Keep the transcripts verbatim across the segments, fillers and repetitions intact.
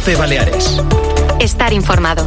doce Baleares. Estar informado.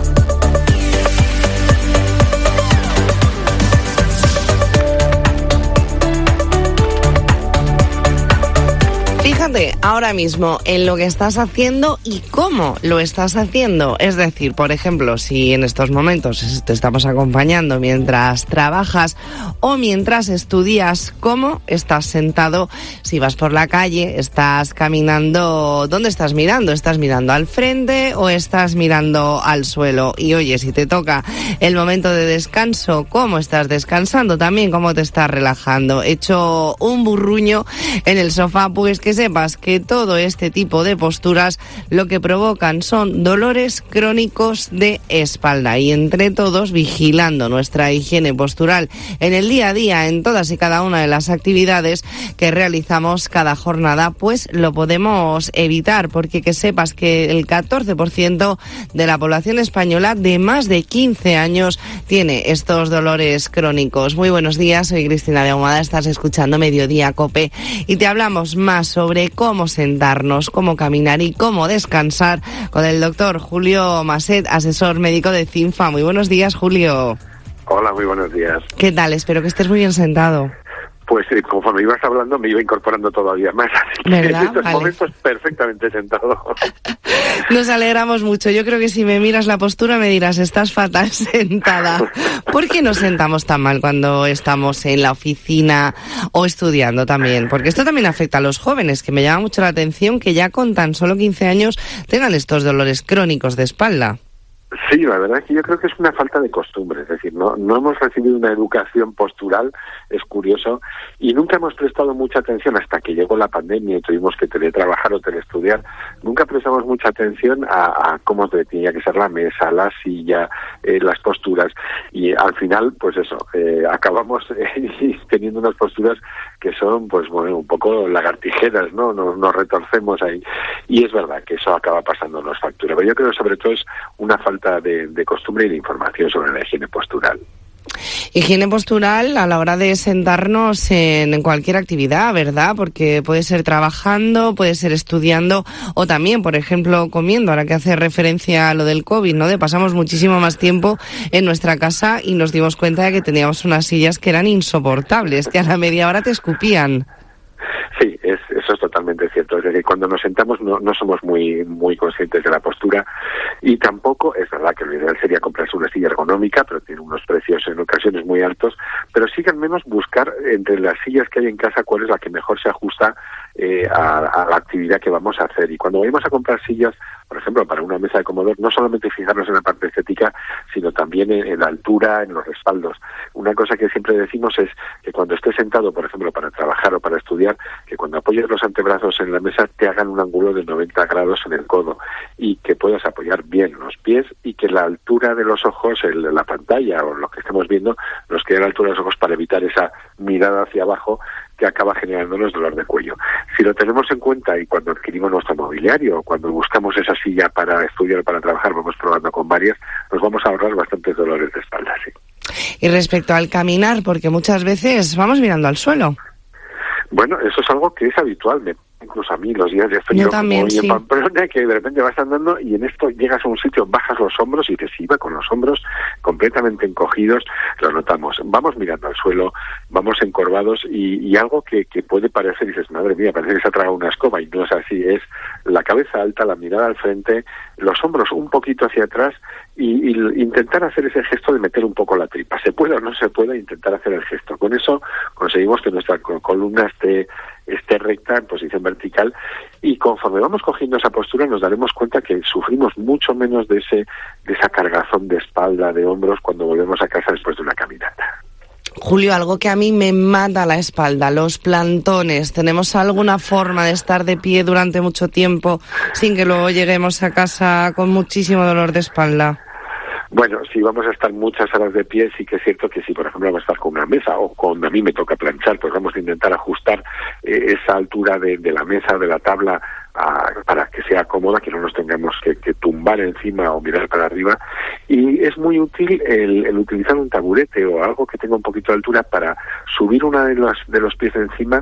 Fíjate ahora mismo en lo que estás haciendo y cómo lo estás haciendo. Es decir, por ejemplo, si en estos momentos te estamos acompañando mientras trabajas o mientras estudias, cómo estás sentado. Si vas por la calle, estás caminando, ¿dónde estás mirando? ¿Estás mirando al frente o estás mirando al suelo? Y oye, si te toca el momento de descanso, ¿cómo estás descansando? También, ¿cómo te estás relajando? Hecho un burruño en el sofá, pues que sepas que todo este tipo de posturas lo que provocan son dolores crónicos de espalda, y entre todos, vigilando nuestra higiene postural en el día a día, en todas y cada una de las actividades que realizamos cada jornada, pues lo podemos evitar, porque que sepas que el catorce por ciento de la población española de más de quince años tiene estos dolores crónicos. Muy buenos días, soy Cristina de Ahumada, estás escuchando Mediodía Cope y te hablamos más sobre sobre cómo sentarnos, cómo caminar y cómo descansar con el doctor Julio Maset, asesor médico de CINFA. Muy buenos días, Julio. Hola, muy buenos días. ¿Qué tal? Espero que estés muy bien sentado. Pues eh, conforme ibas hablando me iba incorporando todavía más, así que ¿verdad? en estos vale. momentos perfectamente sentado. Nos alegramos mucho. Yo creo que si me miras la postura me dirás, estás fatal sentada. ¿Por qué nos sentamos tan mal cuando estamos en la oficina o estudiando también? Porque esto también afecta a los jóvenes, que me llama mucho la atención que ya con tan solo quince años tengan estos dolores crónicos de espalda. Sí, la verdad es que yo creo que es una falta de costumbre, es decir, no, no hemos recibido una educación postural, es curioso, y nunca hemos prestado mucha atención hasta que llegó la pandemia y tuvimos que teletrabajar o telestudiar, nunca prestamos mucha atención a, a cómo tenía que ser la mesa, la silla, eh, las posturas, y al final, pues eso, eh, acabamos eh, teniendo unas posturas que son, pues bueno, un poco lagartijeras, ¿no? Nos, nos retorcemos ahí, y es verdad que eso acaba pasándonos factura, pero yo creo que sobre todo es una falta De, de costumbre y de información sobre la higiene postural. Higiene postural a la hora de sentarnos en cualquier actividad, ¿verdad? Porque puede ser trabajando, puede ser estudiando o también, por ejemplo, comiendo. Ahora que hace referencia a lo del COVID, ¿no? De pasamos muchísimo más tiempo en nuestra casa y nos dimos cuenta de que teníamos unas sillas que eran insoportables, que a la media hora te escupían. Sí, es, eso es totalmente cierto. Es decir, cuando nos sentamos no, no somos muy muy conscientes de la postura y tampoco, es verdad que lo ideal sería comprarse una silla ergonómica, pero tiene unos precios en ocasiones muy altos, pero sí que al menos buscar entre las sillas que hay en casa cuál es la que mejor se ajusta eh, a, a la actividad que vamos a hacer. Y cuando vayamos a comprar sillas, por ejemplo, para una mesa de comedor, no solamente fijarnos en la parte estética, sino también en, en la altura, en los respaldos. Una cosa que siempre decimos es que cuando estés sentado, por ejemplo, para trabajar o para estudiar, que cuando apoyes los antebrazos en la mesa te hagan un ángulo de noventa grados en el codo y que puedas apoyar bien los pies y que la altura de los ojos, el, la pantalla o lo que estemos viendo, nos quede a la altura de los ojos para evitar esa mirada hacia abajo que acaba generándonos dolor de cuello. Si lo tenemos en cuenta y cuando adquirimos nuestro mobiliario o cuando buscamos esa silla para estudiar o para trabajar, vamos probando con varias, nos vamos a ahorrar bastantes dolores de espalda, sí. Y respecto al caminar, porque muchas veces vamos mirando al suelo. Bueno, eso es algo que es habitual, me incluso a mí los días de frío, yo también, como hoy sí. en Pamplona, que de repente vas andando y en esto llegas a un sitio, bajas los hombros y te iba con los hombros completamente encogidos, lo notamos. Vamos mirando al suelo, vamos encorvados y, y algo que, que puede parecer, dices, madre mía, parece que se ha tragado una escoba y no es así, es la cabeza alta, la mirada al frente, los hombros un poquito hacia atrás y, y intentar hacer ese gesto de meter un poco la tripa. Se puede o no se puede intentar hacer el gesto. Con eso conseguimos que nuestra columna esté esté recta en posición vertical y conforme vamos cogiendo esa postura nos daremos cuenta que sufrimos mucho menos de ese de esa cargazón de espalda, de hombros cuando volvemos a casa después de una caminata. Julio, algo que a mí me mata la espalda, los plantones. ¿Tenemos alguna forma de estar de pie durante mucho tiempo sin que luego lleguemos a casa con muchísimo dolor de espalda? Bueno, si vamos a estar muchas horas de pie, sí que es cierto que si, por ejemplo, vamos a estar con una mesa o cuando a mí me toca planchar, pues vamos a intentar ajustar eh, esa altura de, de la mesa, de la tabla, a, para que sea cómoda, que no nos tengamos que, que tumbar encima o mirar para arriba. Y es muy útil el, el utilizar un taburete o algo que tenga un poquito de altura para subir una de los, de los pies encima,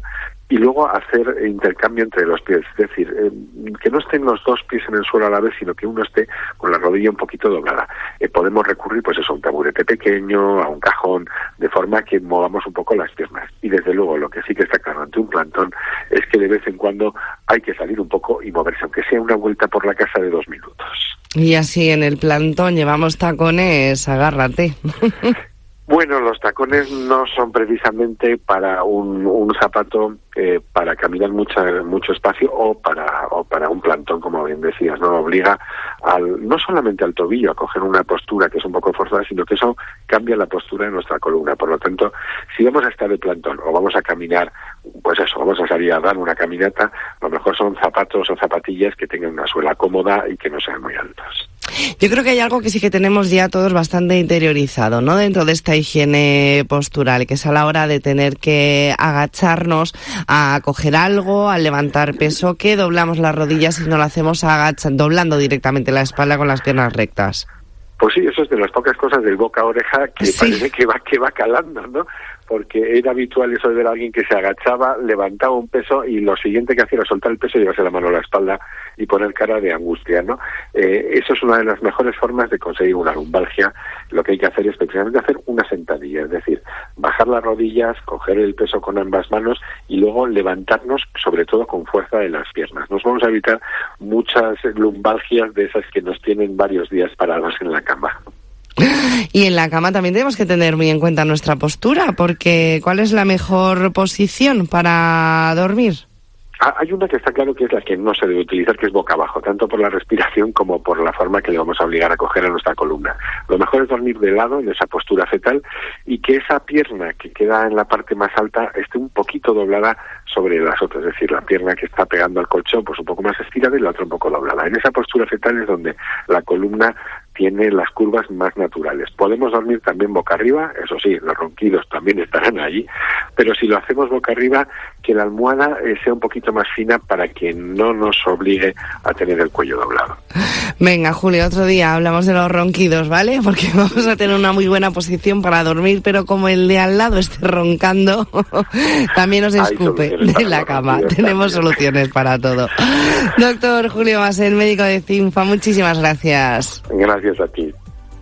y luego hacer intercambio entre los pies, es decir, eh, que no estén los dos pies en el suelo a la vez, sino que uno esté con la rodilla un poquito doblada. Eh, podemos recurrir pues eso, a un taburete pequeño, a un cajón, de forma que movamos un poco las piernas. Y desde luego lo que sí que está claro ante un plantón es que de vez en cuando hay que salir un poco y moverse, aunque sea una vuelta por la casa de dos minutos. Y así en el plantón llevamos tacones, agárrate. Bueno, los tacones no son precisamente para un, un zapato eh, para caminar mucha, mucho espacio o para o para un plantón, como bien decías, ¿no? Obliga al, no solamente al tobillo a coger una postura que es un poco forzada, sino que eso cambia la postura de nuestra columna. Por lo tanto, si vamos a estar de plantón o vamos a caminar, pues eso, vamos a salir a dar una caminata, lo mejor son zapatos o zapatillas que tengan una suela cómoda y que no sean muy altos. Yo creo que hay algo que sí que tenemos ya todos bastante interiorizado, ¿no? Dentro de esta higiene postural, que es a la hora de tener que agacharnos a coger algo, a levantar peso, que doblamos las rodillas y no lo hacemos agachando, doblando directamente la espalda con las piernas rectas. Pues sí, eso es de las pocas cosas del boca a oreja que sí. Parece que va, que va calando, ¿no? Porque era habitual eso de ver a alguien que se agachaba, levantaba un peso y lo siguiente que hacía era soltar el peso y llevarse la mano a la espalda y poner cara de angustia, ¿no? Eh, eso es una de las mejores formas de conseguir una lumbalgia. Lo que hay que hacer es precisamente hacer una sentadilla, es decir, bajar las rodillas, coger el peso con ambas manos y luego levantarnos, sobre todo con fuerza de las piernas. Nos vamos a evitar muchas lumbalgias de esas que nos tienen varios días parados en la cama. Y en la cama también tenemos que tener muy en cuenta nuestra postura, porque ¿cuál es la mejor posición para dormir? Ah, hay una que está claro que es la que no se debe utilizar, que es boca abajo, tanto por la respiración como por la forma que le vamos a obligar a coger a nuestra columna. Lo mejor es dormir de lado, en esa postura fetal, y que esa pierna que queda en la parte más alta esté un poquito doblada sobre las otras, es decir, la pierna que está pegando al colchón pues un poco más estirada y la otra un poco doblada. En esa postura fetal es donde la columna tiene las curvas más naturales. Podemos dormir también boca arriba, eso sí, los ronquidos también estarán allí, pero si lo hacemos boca arriba, que la almohada eh, sea un poquito más fina para que no nos obligue a tener el cuello doblado. Venga, Julio, otro día hablamos de los ronquidos, ¿vale? Porque vamos a tener una muy buena posición para dormir, pero como el de al lado esté roncando, también nos escupe de la cama. Tenemos también soluciones para todo. Doctor Julio Masel, médico de CINFA, muchísimas gracias. Gracias a ti.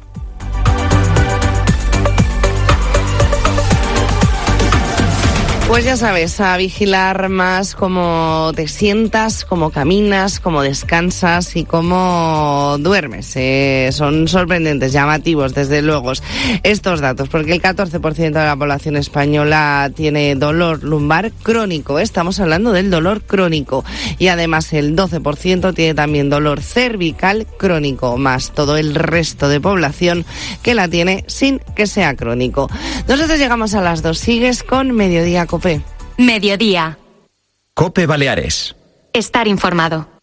Pues ya sabes, a vigilar más cómo te sientas, cómo caminas, cómo descansas y cómo duermes. Eh, son sorprendentes, llamativos, desde luego, estos datos, porque el catorce por ciento de la población española tiene dolor lumbar crónico. Estamos hablando del dolor crónico. Y además el doce por ciento tiene también dolor cervical crónico, más todo el resto de población que la tiene sin que sea crónico. Nosotros llegamos a las dos. Sigues con Mediodía Cope. Mediodía. Cope Baleares. Estar informado.